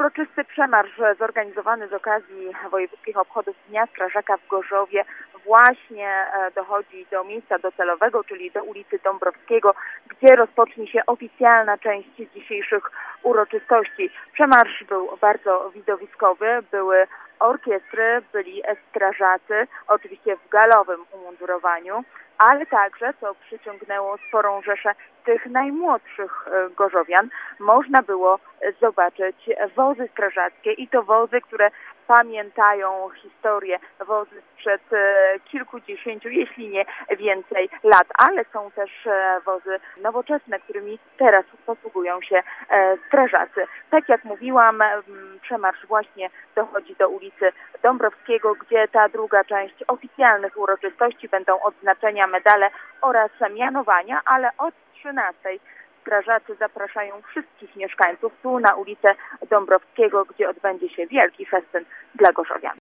Uroczysty przemarsz zorganizowany z okazji wojewódzkich obchodów Dnia Strażaka w Gorzowie właśnie dochodzi do miejsca docelowego, czyli do ulicy Dąbrowskiego, gdzie rozpocznie się oficjalna część dzisiejszych uroczystości. Przemarsz był bardzo widowiskowy, były orkiestry, byli strażacy, oczywiście w galowym umundurowaniu, ale także, co przyciągnęło sporą rzeszę tych najmłodszych gorzowian, można było zobaczyć wozy strażackie i to wozy, które pamiętają historię, wozy sprzed kilkudziesięciu, jeśli nie więcej lat, ale są też wozy nowoczesne, którymi teraz posługują się strażacy. Tak jak mówiłam, przemarsz właśnie dochodzi do ulicy Dąbrowskiego, gdzie ta druga część oficjalnych uroczystości będą odznaczenia, medale oraz mianowania, ale od 13 strażacy zapraszają wszystkich mieszkańców tu na ulicę Dąbrowskiego, gdzie odbędzie się wielki festyn dla gorzowian.